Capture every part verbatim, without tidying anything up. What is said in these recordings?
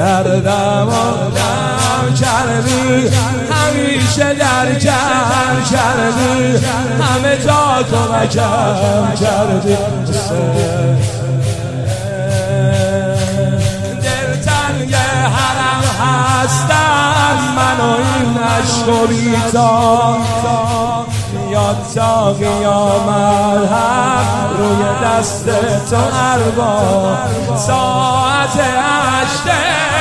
دردم آدم کردی، همیشه در کم کردی، همه جا کمکم کردی. دلتنگ حرم هستم من و این عشق و بیتا، یاد تا قیامت هم روی دست تو ارباب. ساعت هشته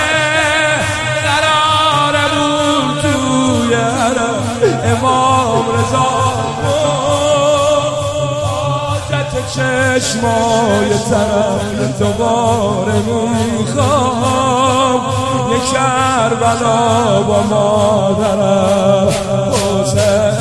قراره بود توی امام رضا، حاجت چشمای طرف دوباره میخوام، یک کربلا با مادرم حسین.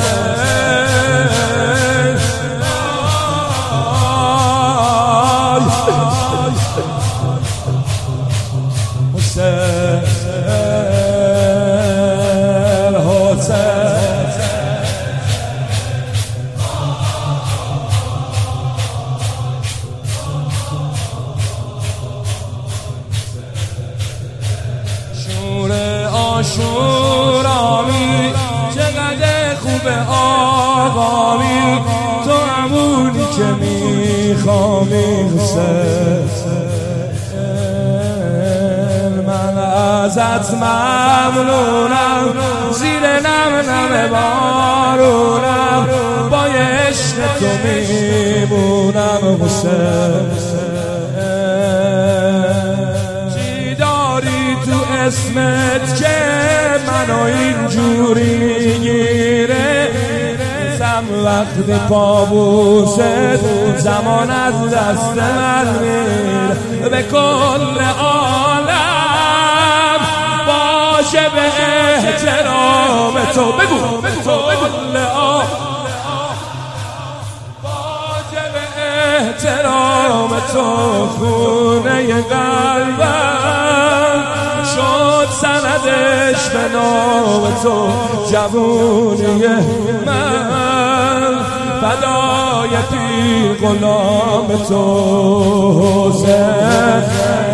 آشورامی چقدر خوبه آقامی، تو همونی که میخوامی حسین. من ازت ممنونم، زیر نم نم بارونم، با عشق تو میمونم حسین. اسمت که منو اینجوری میگیره، زم وقتی پابوست زمان از دست من میره. به کل عالم باشه به احترام تو، بگو به کل عالم باشه به احترام تو، خونه قلبم شد سندش به نام تو، جوونی من فدای پیر غلام تو حسین.